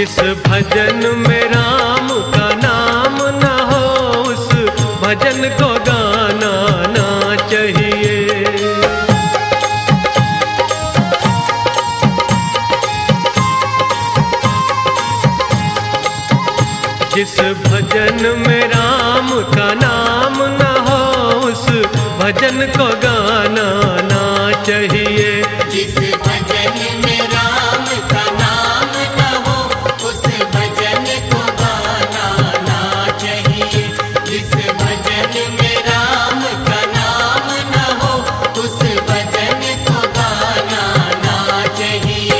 जिस भजन में राम का नाम न हो उस भजन को गाना ना चाहिए। जिस भजन में राम का नाम न हो उस भजन को गाना ना चाहिए। जिस भजन में राम का नाम न हो उस भजन को गाना ना चाहिए। जिस भजन में राम का नाम न हो उस भजन को गाना ना चाहिए।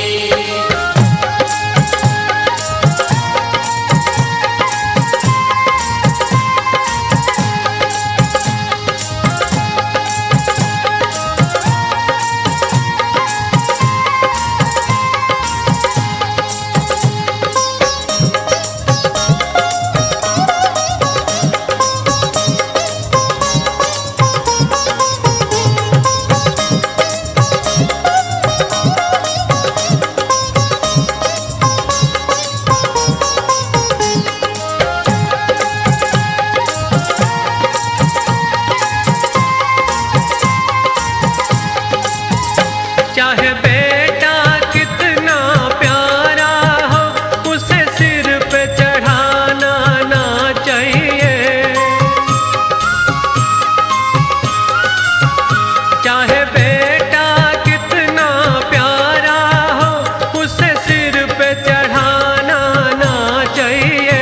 चाहे बेटा कितना प्यारा हो उसे सिर पे चढ़ाना ना चाहिए। चाहे बेटा कितना प्यारा हो उसे सिर पे चढ़ाना ना चाहिए।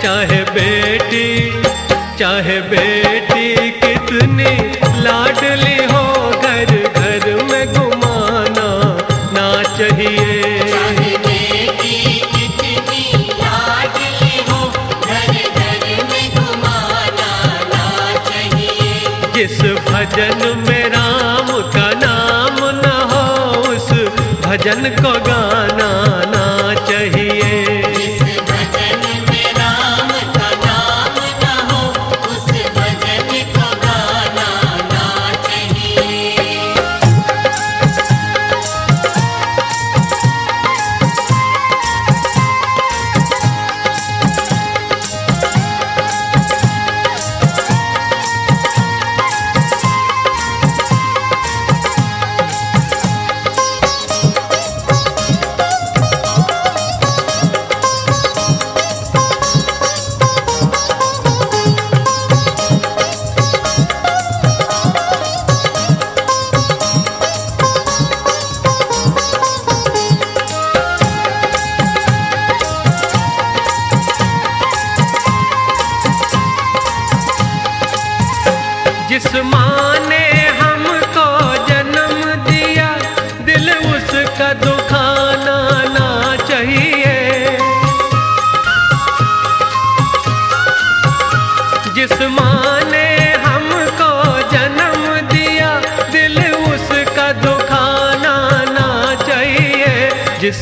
चाहे बेटी कितनी लाडली हो घर घर में घुमाना ना चाहिए। चाहे बेटी कितनी लाडली हो घर घर में घुमाना ना चाहिए। जिस भजन में राम का नाम न हो उस भजन को गाना ना चाहिए। जिस भजन में राम का नाम न हो उस भजन को गाना ना चाहिए। जिस माँ ने हमको जन्म दिया दिल उसका दुखाना ना चाहिए। जिस माँ ने हमको जन्म दिया दिल उसका दुखाना ना चाहिए। जिस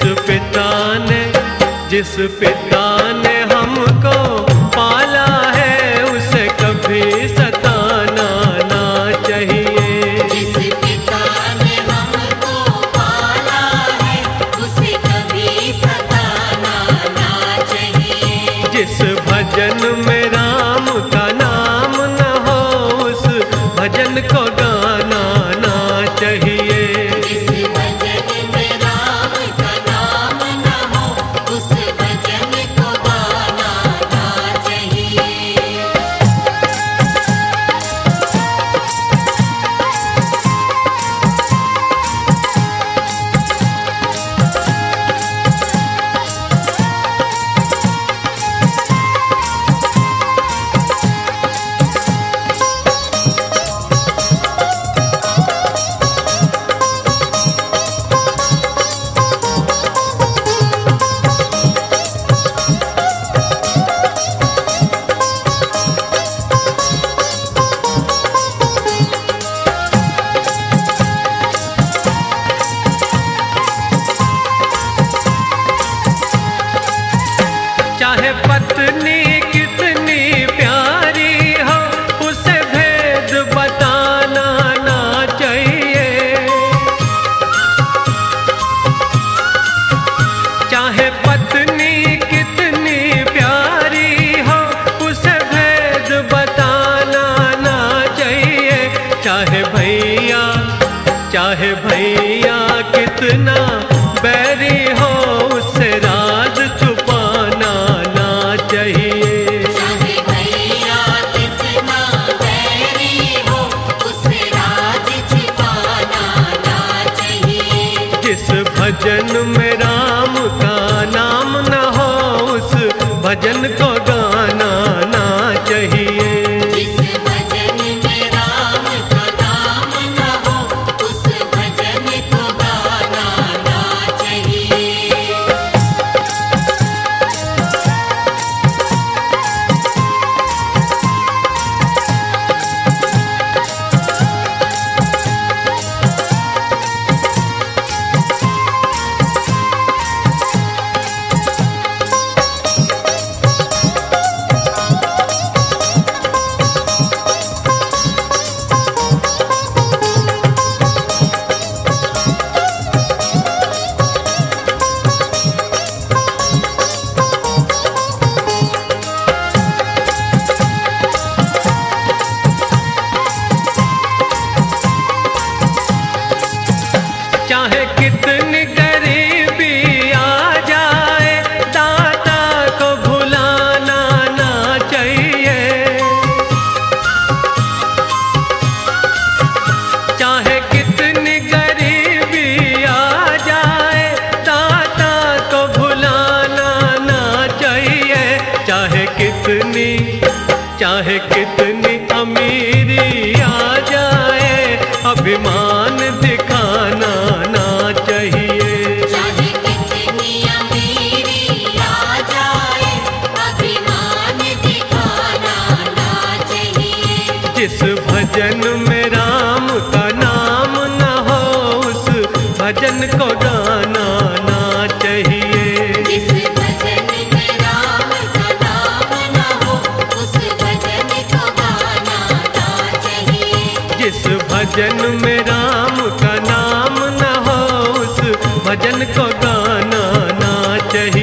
पिता ने हमको पाला है उसे कभी सताना ना चाहिए। जिस पिता ने हमको पाला है उसे कभी सताना ना चाहिए। जिस भजन में राम का नाम न हो उस भजन को गाना ना चाहिए। जिस भजन में राम का नाम न हो उस भजन को गाना ना चाहिए। भजन में राम का नाम न हो उस भजन को गाना ना चाहिए। जिस भजन में राम का नाम न हो उस भजन को गाना ना चाहिए। चाहे कितनी गरीबी आ जाए दाता को भुलाना ना चाहिए। चाहे कितनी गरीबी आ जाए दाता को भुलाना ना चाहिए। चाहे कितनी अमीरी आ जाए अभिमान दिखाना ना चाहिए। चाहे कितनी अमीरी आ जाए अभिमान दिखाना ना चाहिए। जिस भजन में राम का नाम न हो उस भजन को गाना ना चाहिए। जिस भजन में राम का नाम न हो उस भजन को गाना ना चाहिए। जिस भजन में राम का नाम न हो उस भजन को गाना ना चाहिए।